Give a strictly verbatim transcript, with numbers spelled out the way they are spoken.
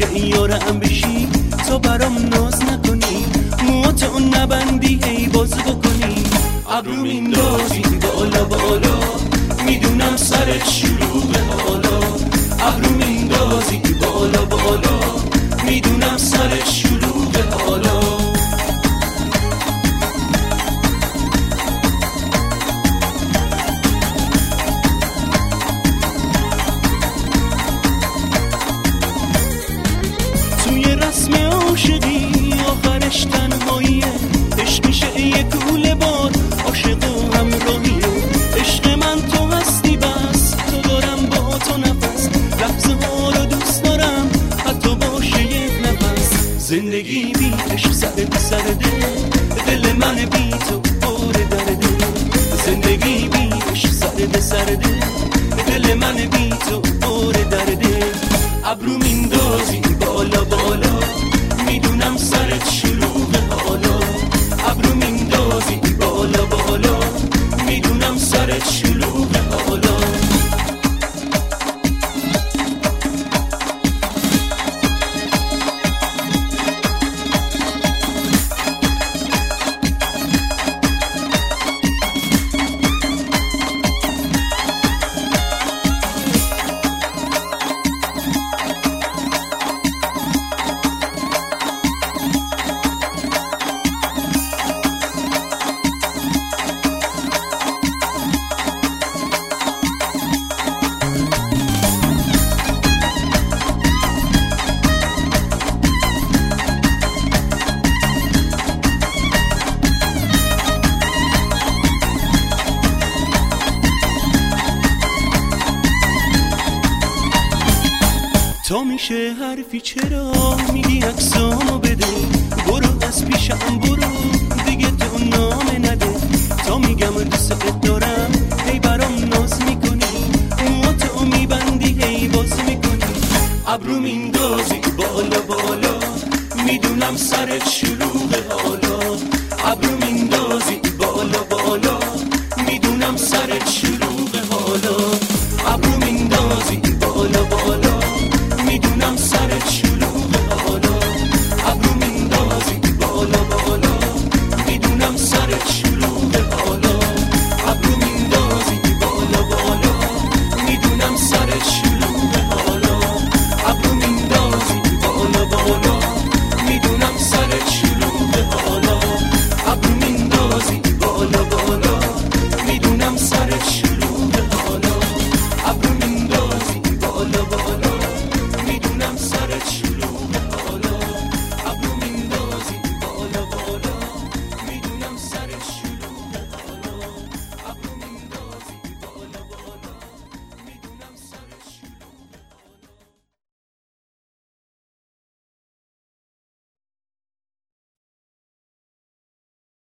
همیشه یارم بشی، تا برام ناز نکنی، موات اون نبندی ای باز بکنی. ابرو میندازی بالا بالا، میدونم سرت شلوغه حالا. ابرو میندازی بالا بالا، میدونم سرت شلوغه حالا. توی رسم عاشقی آخرش تنهاییه، عشق میشه یه کوله بار، عاشق و همراهیه. عشق من تو هستی بس، تو دارم با تو نفس، لحظه ها رو دوست دارم حتی باشه یک نفس. زندگی بی عشق سرد سرده، دل من بی تو پر درده. زندگی بی عشق سرد سرده، دل من بی تو پر درده. ابرو میندازی بالا بالا، میدونم سرت شلوغه حالا. ابرو میندازی بالا بالا، میدونم سرت شلوغه حالا. تا میشه حرفی چرا میگی عکسامو بده، برو از پیشم برو دیگه تو نامه نده. تا میگم دوست دارم هی برام ناز میکنی، مواتو میبندی هی باز میکنی. ابرو میندازی بالا بالا، میدونم سرت شلوغه حالا. ابرو میندازی بالا بالا، میدونم سرت شلوغه.